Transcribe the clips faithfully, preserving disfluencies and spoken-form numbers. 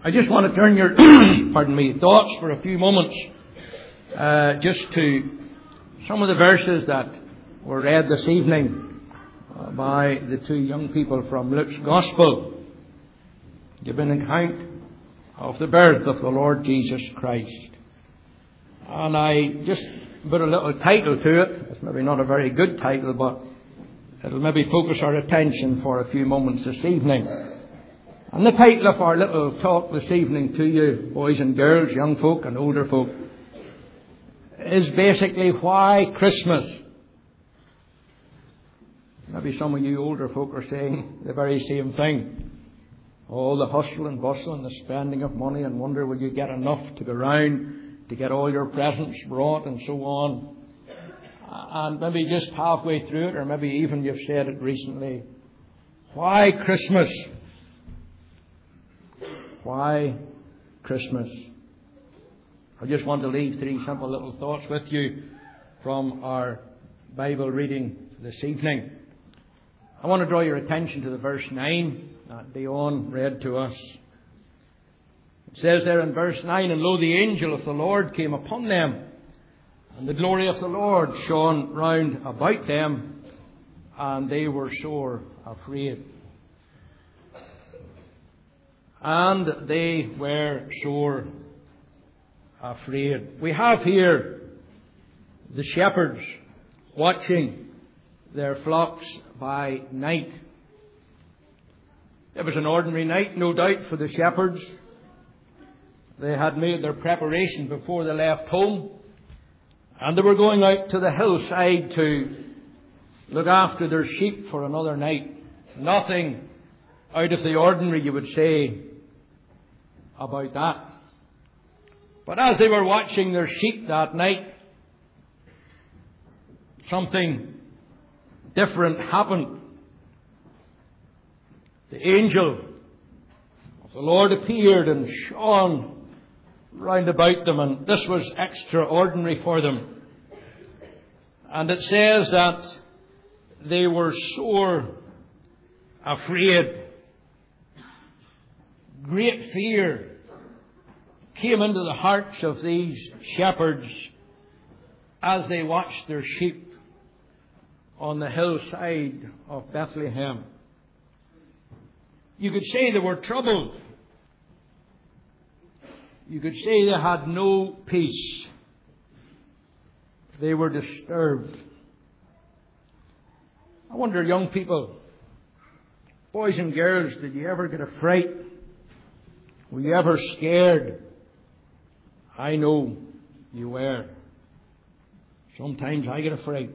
I just want to turn your pardon me thoughts for a few moments uh, just to some of the verses that were read this evening uh, by the two young people from Luke's Gospel, giving an account of the birth of the Lord Jesus Christ. And I just put a little title to it. It's maybe not a very good title, but it'll maybe focus our attention for a few moments this evening. And the title of our little talk this evening to you, boys and girls, young folk and older folk, is basically why Christmas. Maybe some of you older folk are saying the very same thing. All the hustle and bustle and the spending of money, and wonder will you get enough to go round to get all your presents brought and so on. And maybe just halfway through it, or maybe even you've said it recently, why Christmas? Why Christmas? I just want to leave three simple little thoughts with you from our Bible reading this evening. I want to draw your attention to the verse nine that Dion read to us. It says there in verse nine, "And lo, the angel of the Lord came upon them, and the glory of the Lord shone round about them, and they were sore afraid." And they were sore afraid. We have here the shepherds watching their flocks by night. It was an ordinary night, no doubt, for the shepherds. They had made their preparation before they left home, and they were going out to the hillside to look after their sheep for another night. Nothing out of the ordinary, you would say, about that. But as they were watching their sheep that night, something different happened. The angel of the Lord appeared and shone round about them, and this was extraordinary for them. And it says that they were sore afraid. Great fear came into the hearts of these shepherds as they watched their sheep on the hillside of Bethlehem. You could say they were troubled. You could say they had no peace. They were disturbed. I wonder, young people, boys and girls, did you ever get a fright? Were you ever scared? I know you were. Sometimes I get a fright.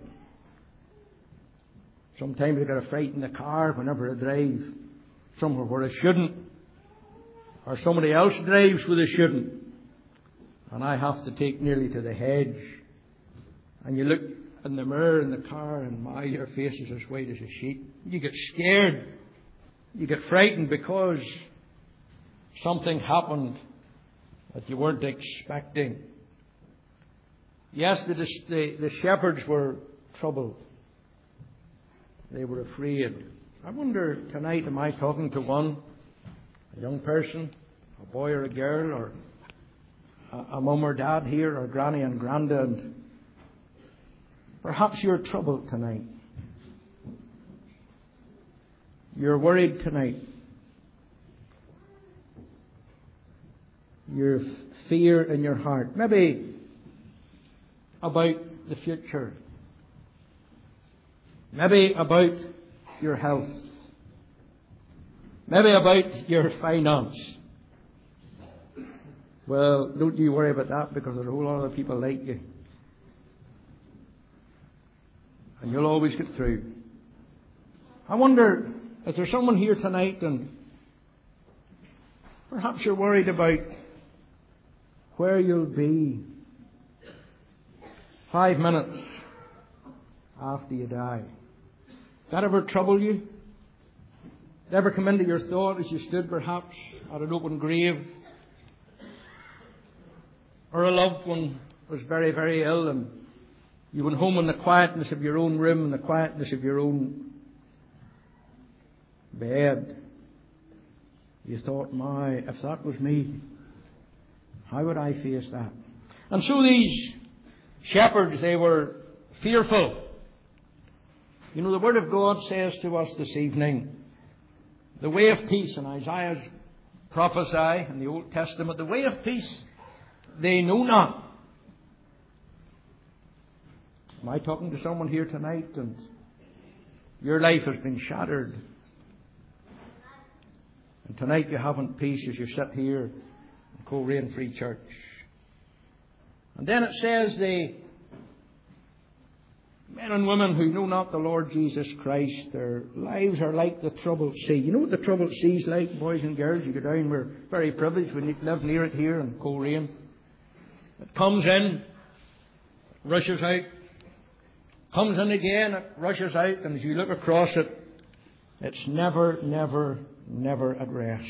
Sometimes I get a fright in the car whenever I drive somewhere where I shouldn't. Or somebody else drives where they shouldn't. And I have to take nearly to the hedge. And you look in the mirror in the car, and my, your face is as white as a sheet. You get scared. You get frightened because something happened that you weren't expecting. Yes, the, the, the shepherds were troubled. They were afraid. I wonder tonight, am I talking to one, a young person, a boy or a girl, or a, a mum or dad here, or granny and granddad? Perhaps you're troubled tonight. You're worried tonight. Your fear in your heart. Maybe about the future. Maybe about your health. Maybe about your finance. Well, don't you worry about that, because there's a whole lot of people like you. And you'll always get through. I wonder, is there someone here tonight and perhaps you're worried about where you'll be five minutes after you die? Did that ever trouble you? Did it ever come into your thought as you stood perhaps at an open grave? Or a loved one was very, very ill, and you went home in the quietness of your own room, in the quietness of your own bed. You thought, my, if that was me, how would I face that? And so these shepherds, they were fearful. You know, the Word of God says to us this evening, the way of peace, and Isaiah's prophesy in the Old Testament, the way of peace they know not. Am I talking to someone here tonight and your life has been shattered? And tonight you haven't peace as you sit here in Coleraine Free Church. And then it says the men and women who know not the Lord Jesus Christ, their lives are like the troubled sea. You know what the troubled sea is like, boys and girls? You go down, we're very privileged, we live near it here in Coleraine. It comes in, rushes out, comes in again, it rushes out, and as you look across it, it's never, never, never at rest.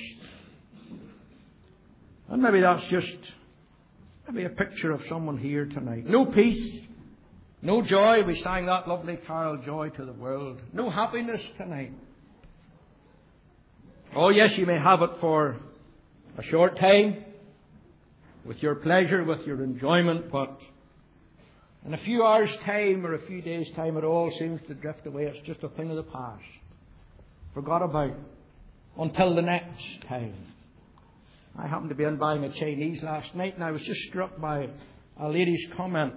And maybe that's just maybe a picture of someone here tonight. No peace, no joy. We sang that lovely carol, Joy to the World. No happiness tonight. Oh yes, you may have it for a short time, with your pleasure, with your enjoyment, but in a few hours' time or a few days' time, it all seems to drift away. It's just a thing of the past. Forgot about until the next time. I happened to be in buying a Chinese last night, and I was just struck by a lady's comment.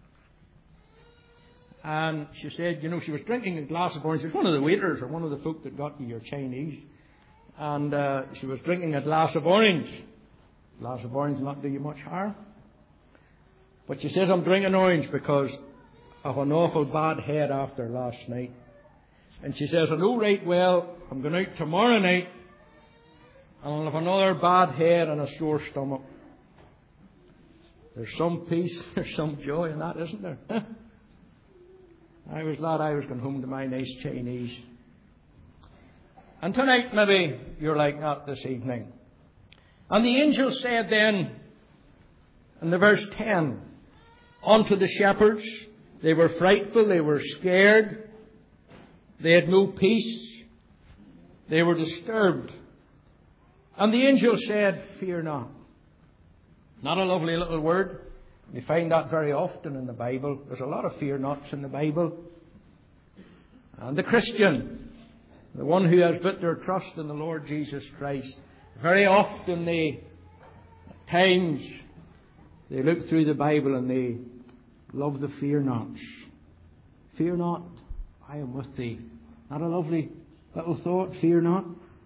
And she said, you know, she was drinking a glass of orange. She was one of the waiters or one of the folk that got you your Chinese. And uh, she was drinking a glass of orange. A glass of orange will not do you much harm. But she says, I'm drinking orange because I have an awful bad head after last night. And she says, I know right well, I'm going out tomorrow night and I'll have another bad head and a sore stomach. There's some peace, there's some joy in that, isn't there? I was glad I was going home to my nice Chinese. And tonight maybe you're like that this evening. And the angel said then, in the verse ten, unto the shepherds, they were frightful, they were scared, they had no peace, they were disturbed. And the angel said, fear not. Not a lovely little word. We find that very often in the Bible. There's a lot of fear nots in the Bible. And the Christian, the one who has put their trust in the Lord Jesus Christ, very often they, at times, they look through the Bible and they love the fear nots. Fear not, I am with thee. Not a lovely little thought, fear not.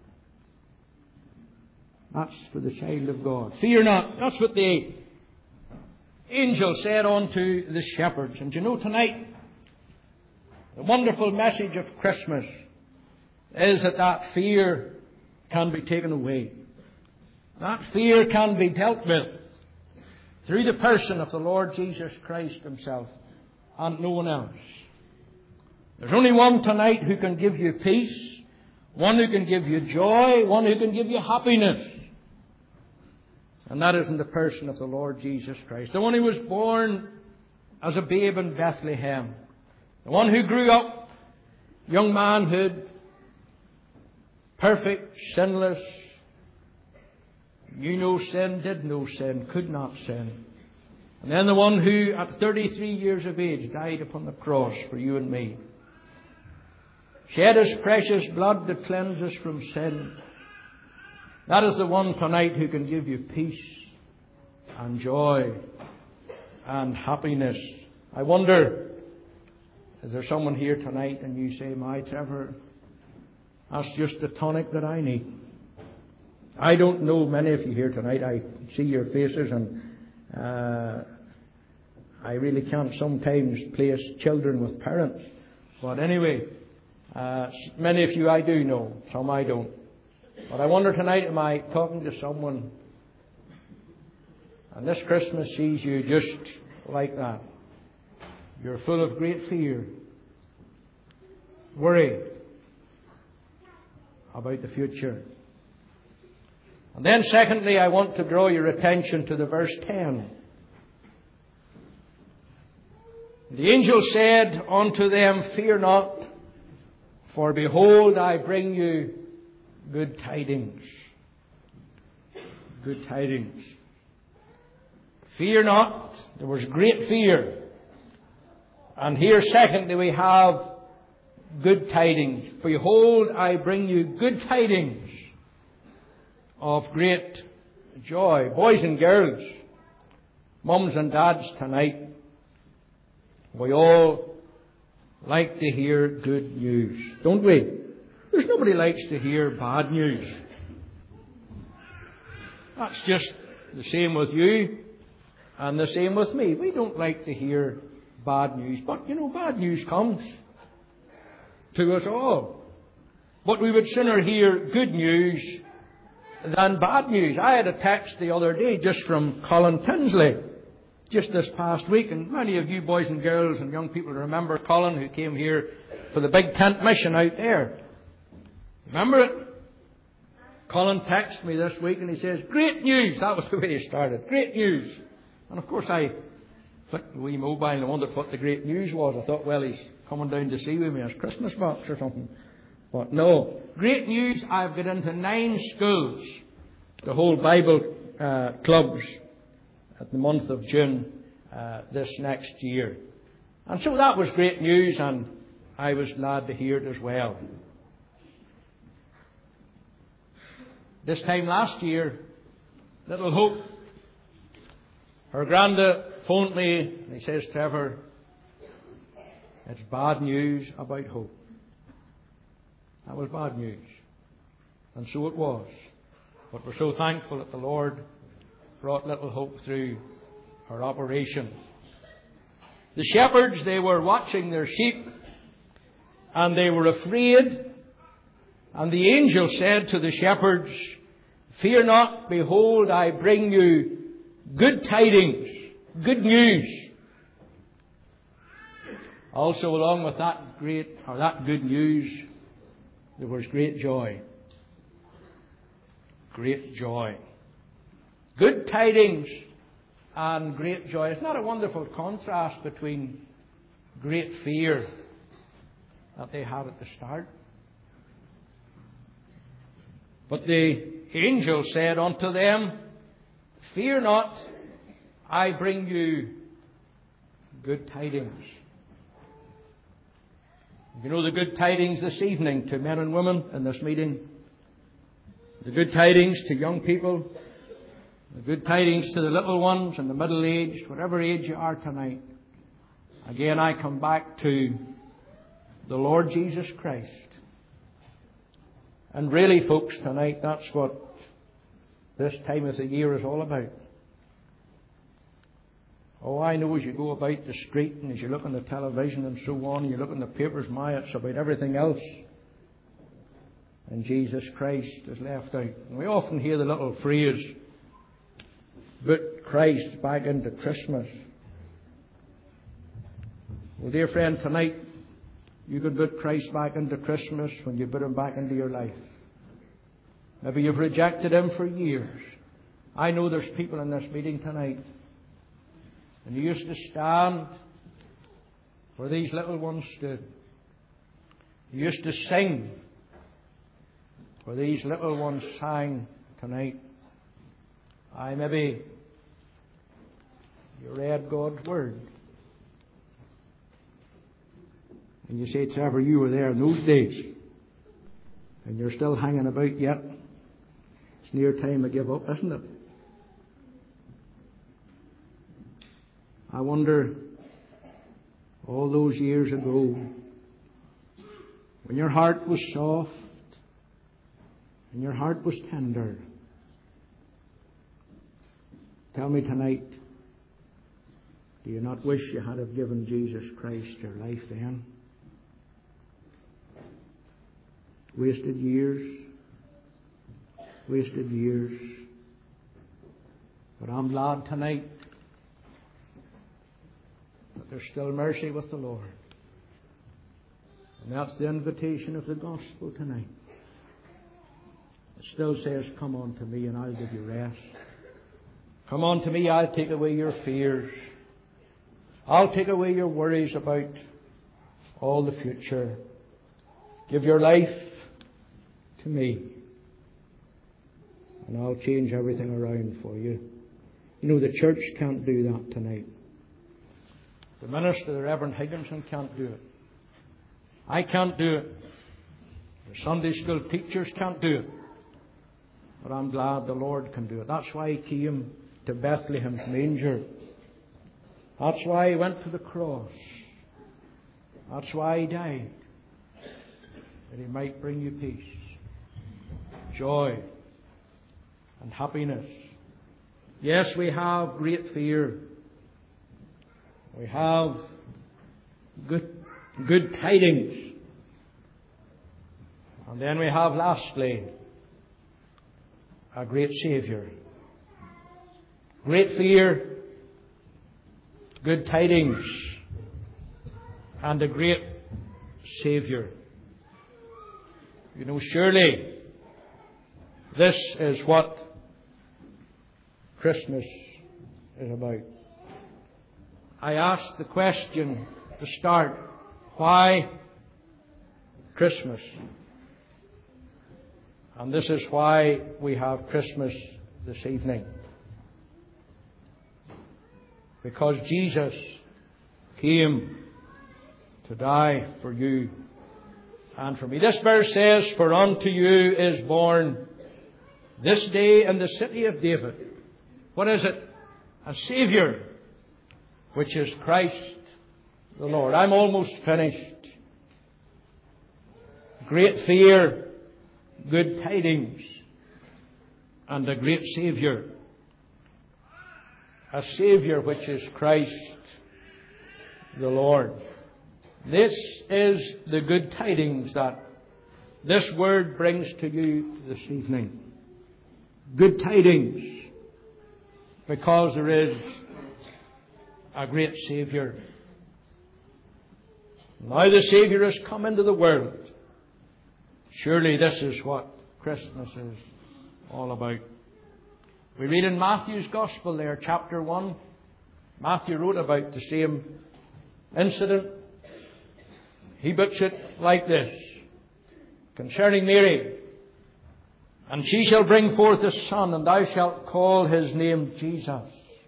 That's for the child of God. Fear not. That's what the angel said unto the shepherds. And you know, tonight, the wonderful message of Christmas is that that fear can be taken away. That fear can be dealt with through the person of the Lord Jesus Christ Himself and no one else. There's only one tonight who can give you peace, one who can give you joy, one who can give you happiness. And that is in the person of the Lord Jesus Christ. The one who was born as a babe in Bethlehem. The one who grew up, young manhood, perfect, sinless, knew no sin, did no sin, could not sin. And then the one who at thirty-three years of age died upon the cross for you and me. Shed His precious blood to cleanse us from sin. That is the one tonight who can give you peace and joy and happiness. I wonder, is there someone here tonight and you say, my Trevor, that's just the tonic that I need. I don't know many of you here tonight. I see your faces and uh, I really can't sometimes place children with parents. But anyway, uh, many of you I do know, some I don't. But I wonder tonight, am I talking to someone and this Christmas sees you just like that? You're full of great fear, worry about the future. And then secondly, I want to draw your attention to the verse ten. The angel said unto them, fear not, for behold, I bring you good tidings. good tidings. Fear not. There was great fear. And here, secondly, we have good tidings. Behold, I bring you good tidings of great joy. Boys and girls, mums and dads tonight, we all like to hear good news, don't we? There's nobody likes to hear bad news. That's just the same with you and the same with me. We don't like to hear bad news. But, you know, bad news comes to us all. But we would sooner hear good news than bad news. I had a text the other day just from Colin Tinsley, just this past week. And many of you boys and girls and young people remember Colin, who came here for the big tent mission out there. Remember it? Colin texted me this week and he says, great news. That was the way he started. Great news. And of course I flicked the wee mobile and I wondered what the great news was. I thought, well, he's coming down to see with me as Christmas box or something. But no. Great news. I've got into nine schools, the whole Bible uh, clubs at the month of June uh, this next year. And so that was great news, and I was glad to hear it as well. This time last year, little Hope, her granda phoned me and he says, Trevor, it's bad news about Hope. That was bad news. And so it was. But we're so thankful that the Lord brought little Hope through her operation. The shepherds, they were watching their sheep and they were afraid. And the angel said to the shepherds, fear not, behold, I bring you good tidings, good news. Also, along with that great, or that good news, there was great joy. Great joy. Good tidings and great joy. It's not a wonderful contrast between great fear that they had at the start. But the angel said unto them, fear not, I bring you good tidings. You know the good tidings this evening to men and women in this meeting. The good tidings to young people. The good tidings to the little ones and the middle-aged, whatever age you are tonight. Again, I come back to the Lord Jesus Christ. And really, folks, tonight, that's what this time of the year is all about. Oh, I know as you go about the street and as you look on the television and so on, and you look in the papers, my, it's about everything else. And Jesus Christ is left out. And we often hear the little phrase, put Christ back into Christmas. Well, dear friend, tonight, you could put Christ back into Christmas when you put Him back into your life. Maybe you've rejected Him for years. I know there's people in this meeting tonight, and you used to stand where these little ones stood. You used to sing where these little ones sang tonight. I maybe you read God's Word. And you say, Trevor, you were there in those days. And you're still hanging about yet. It's near time to give up, isn't it? I wonder, all those years ago, when your heart was soft and your heart was tender, tell me tonight, do you not wish you had have given Jesus Christ your life then? Wasted years. Wasted years. But I'm glad tonight that there's still mercy with the Lord. And that's the invitation of the gospel tonight. It still says, come on to me and I'll give you rest. Come on to me, I'll take away your fears. I'll take away your worries about all the future. Give your life to me. and I'll change everything around for you. You know, the church can't do that tonight. The minister, the Reverend Higginson, can't do it. I can't do it. The Sunday school teachers can't do it. But I'm glad the Lord can do it. That's why He came to Bethlehem's manger. That's why He went to the cross. That's why He died. That He might bring you peace, joy, and happiness. Yes, we have great fear. We have good, good tidings. And then we have, lastly, a great Saviour. Great fear, good tidings, and a great Saviour. You know, surely this is what Christmas is about. I asked the question to start, why Christmas? And this is why we have Christmas this evening. Because Jesus came to die for you and for me. This verse says, "For unto you is born this day in the city of David." What is it? A Saviour, which is Christ the Lord. I'm almost finished. Great fear, good tidings, and a great Saviour. A Saviour which is Christ the Lord. This is the good tidings that this word brings to you this evening. Good tidings, because there is a great Saviour. Now the Saviour has come into the world. Surely this is what Christmas is all about. We read in Matthew's Gospel there, chapter one. Matthew wrote about the same incident. He puts it like this concerning Mary. "And she shall bring forth a son, and thou shalt call his name Jesus.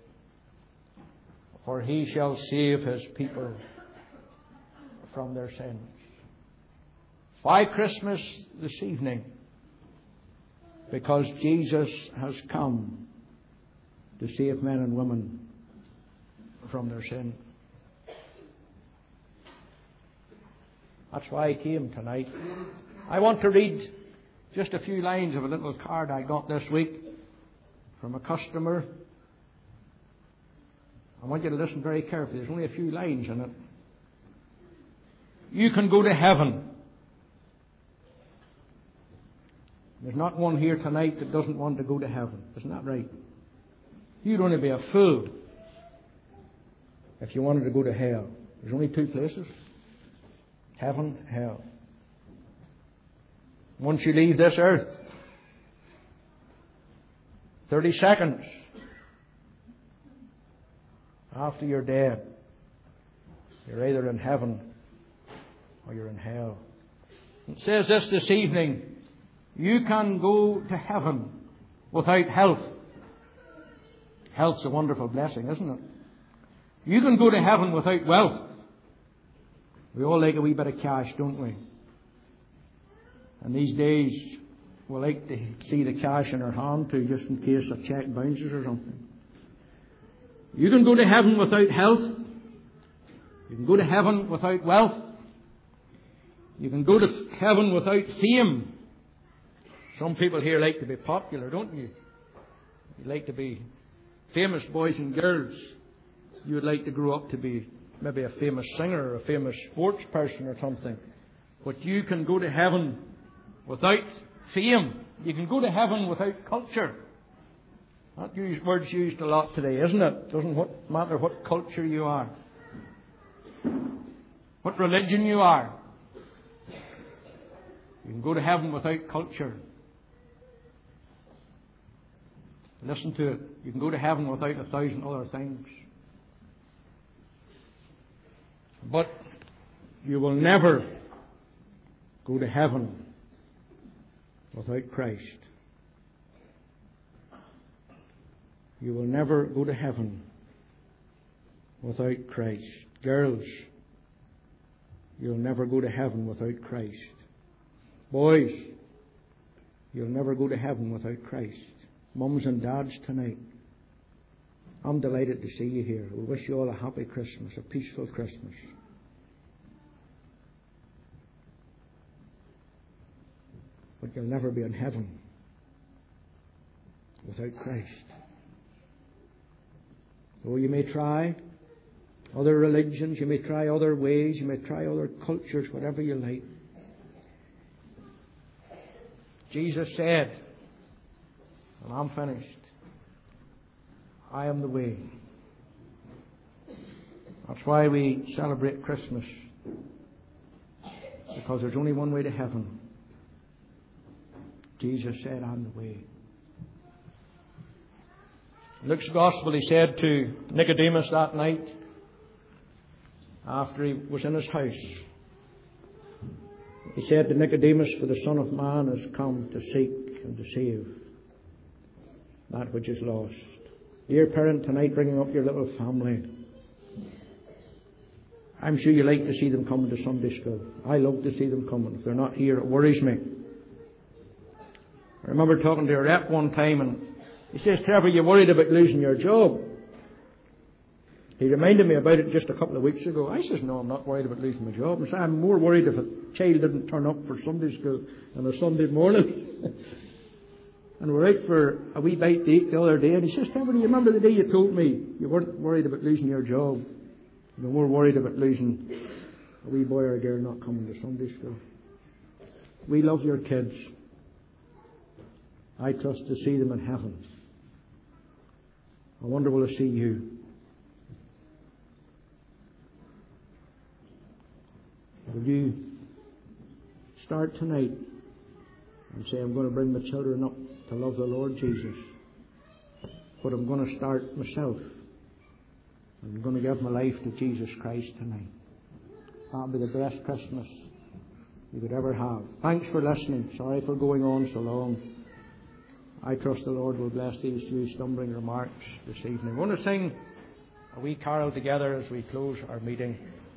For he shall save his people from their sins." Why Christmas this evening? Because Jesus has come to save men and women from their sin. That's why He came tonight. I want to read just a few lines of a little card I got this week from a customer. I want you to listen very carefully. There's only a few lines in it. You can go to heaven. There's not one here tonight that doesn't want to go to heaven. Isn't that right? You'd only be a fool if you wanted to go to hell. There's only two places. Heaven, hell. Once you leave this earth, thirty seconds after you're dead, you're either in heaven or you're in hell. It says this this evening: you can go to heaven without health. Health's a wonderful blessing, isn't it? You can go to heaven without wealth. We all like a wee bit of cash, don't we? And these days, we like to see the cash in our hand too, just in case a check bounces or something. You can go to heaven without health. You can go to heaven without wealth. You can go to heaven without fame. Some people here like to be popular, don't you? You like to be famous boys and girls. You would like to grow up to be maybe a famous singer or a famous sports person or something. But you can go to heaven without fame. You can go to heaven without culture. That word's used a lot today, isn't it? Doesn't what, matter what culture you are, what religion you are. You can go to heaven without culture. Listen to it. You can go to heaven without a thousand other things. But you will never go to heaven without Christ. You will never go to heaven without Christ. Girls, you'll never go to heaven without Christ. Boys, you'll never go to heaven without Christ. Mums and dads tonight, I'm delighted to see you here. We wish you all a happy Christmas, a peaceful Christmas. But you'll never be in heaven without Christ. Oh, you may try other religions, you may try other ways, you may try other cultures, whatever you like. Jesus said, and I'm finished, I am the way. That's why we celebrate Christmas, because there's only one way to heaven. Jesus said, I'm the way. In Luke's Gospel, he said to Nicodemus that night, after he was in his house, he said to Nicodemus, for the Son of Man has come to seek and to save that which is lost. Dear parent, tonight bringing up your little family, I'm sure you like to see them coming to Sunday school. I love to see them coming. If they're not here, it worries me. I remember talking to a rep one time, and he says, Trevor, you worried about losing your job? He reminded me about it just a couple of weeks ago. I says, no, I'm not worried about losing my job. I said, I'm more worried if a child didn't turn up for Sunday school on a Sunday morning. And we're out for a wee bite to eat the other day, and he says, Trevor, do you remember the day you told me you weren't worried about losing your job? You were more worried about losing a wee boy or a girl not coming to Sunday school. We love your kids. I trust to see them in heaven. I wonder will I see you? Will you start tonight and say, I'm going to bring my children up to love the Lord Jesus, but I'm going to start myself. I'm going to give my life to Jesus Christ tonight. That'll be the best Christmas you could ever have. Thanks for listening. Sorry for going on so long. I trust the Lord will bless these few stumbling remarks this evening. We're going to sing a wee carol together as we close our meeting.